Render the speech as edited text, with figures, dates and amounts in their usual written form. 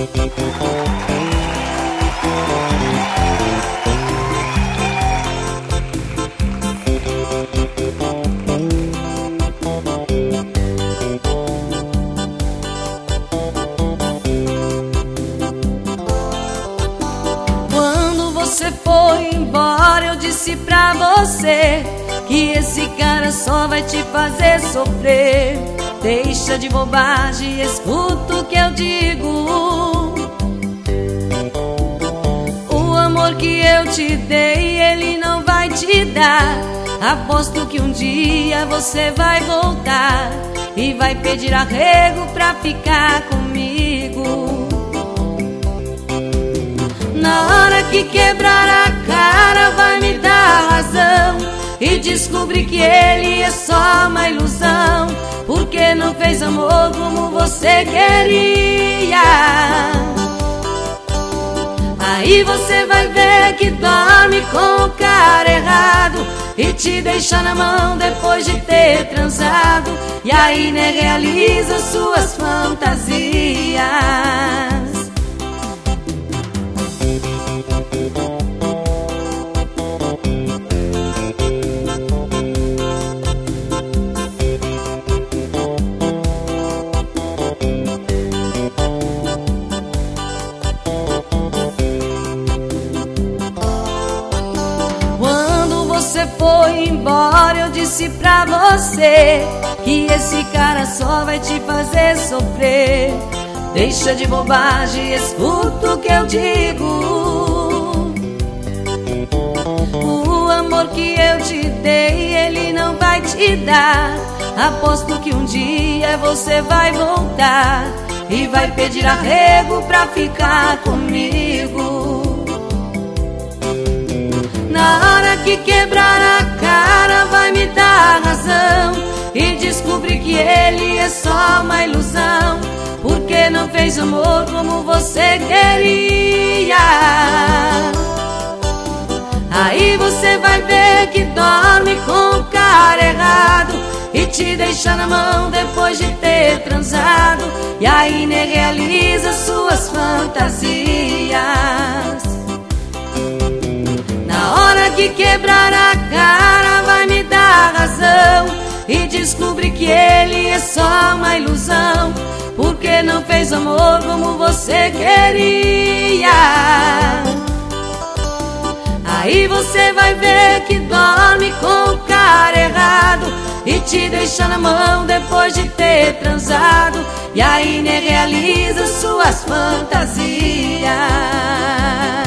Quando você foi embora, eu disse pra você que esse cara só vai te fazer sofrer. Deixa de bobagem, escuta o que eu digo. O amor que eu te dei, ele não vai te dar. Aposto que um dia você vai voltar e vai pedir arrego pra ficar comigo. Na hora que quebrar a cara, vai me dar razão e descobrir que ele é só uma ilusão, porque não fez amor como você queria. Aí você vai ver que dorme com o cara errado e te deixa na mão depois de ter transado, e aí nem realiza suas fantasias. Você foi embora, eu disse pra você que esse cara só vai te fazer sofrer. Deixa de bobagem, escuta o que eu digo. O amor que eu te dei, ele não vai te dar. Aposto que um dia você vai voltar e vai pedir arrego pra ficar comigo. Na hora que quebrar a cara, vai me dar razão e descobrir que ele é só uma ilusão, porque não fez amor como você queria. Aí você vai ver que dorme com o cara errado e te deixa na mão depois de ter transado, e aí nem realiza suas fantasias. Na hora que quebrar a cara, vai me dar razão e descobrir que ele é só uma ilusão, porque não fez amor como você queria. Aí você vai ver que dorme com o cara errado e te deixa na mão depois de ter transado, e aí nem realiza suas fantasias.